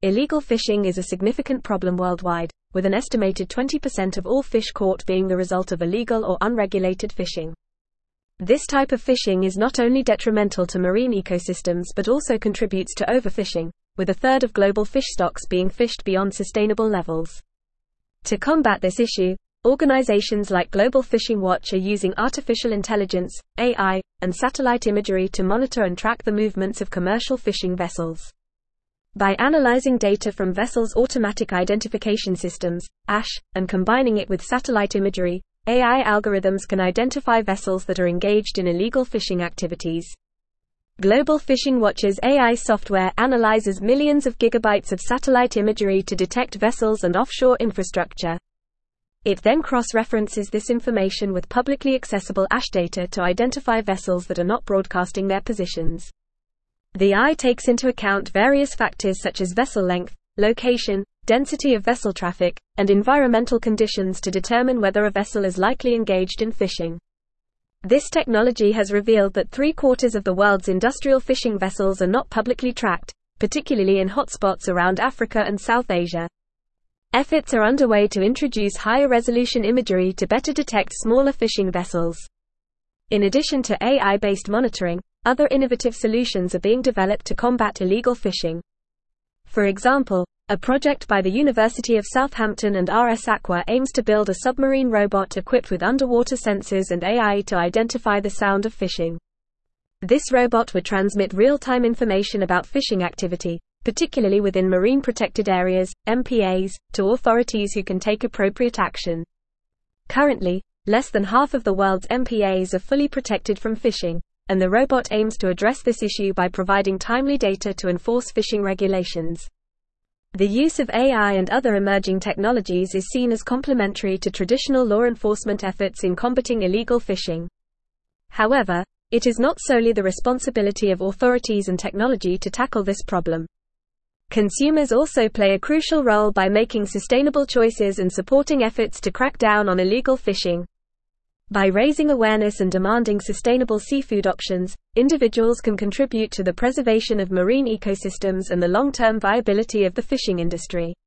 Illegal fishing is a significant problem worldwide, with an estimated 20% of all fish caught being the result of illegal or unregulated fishing. This type of fishing is not only detrimental to marine ecosystems but also contributes to overfishing, with a third of global fish stocks being fished beyond sustainable levels. To combat this issue, organizations like Global Fishing Watch are using artificial intelligence, AI, and satellite imagery to monitor and track the movements of commercial fishing vessels. By analyzing data from vessels' automatic identification systems, AIS, and combining it with satellite imagery, AI algorithms can identify vessels that are engaged in illegal fishing activities. Global Fishing Watch's AI software analyzes millions of gigabytes of satellite imagery to detect vessels and offshore infrastructure. It then cross-references this information with publicly accessible AIS data to identify vessels that are not broadcasting their positions. The AI takes into account various factors such as vessel length, location, density of vessel traffic, and environmental conditions to determine whether a vessel is likely engaged in fishing. This technology has revealed that 3/4 of the world's industrial fishing vessels are not publicly tracked, particularly in hotspots around Africa and South Asia. Efforts are underway to introduce higher resolution imagery to better detect smaller fishing vessels. In addition to AI-based monitoring, other innovative solutions are being developed to combat illegal fishing. For example, a project by the University of Southampton and RS Aqua aims to build a submarine robot equipped with underwater sensors and AI to identify the sound of fishing. This robot would transmit real-time information about fishing activity, particularly within marine protected areas, MPAs, to authorities who can take appropriate action. Currently, less than half of the world's MPAs are fully protected from fishing, and the robot aims to address this issue by providing timely data to enforce fishing regulations. The use of AI and other emerging technologies is seen as complementary to traditional law enforcement efforts in combating illegal fishing. However, it is not solely the responsibility of authorities and technology to tackle this problem. Consumers also play a crucial role by making sustainable choices and supporting efforts to crack down on illegal fishing. By raising awareness and demanding sustainable seafood options, individuals can contribute to the preservation of marine ecosystems and the long-term viability of the fishing industry.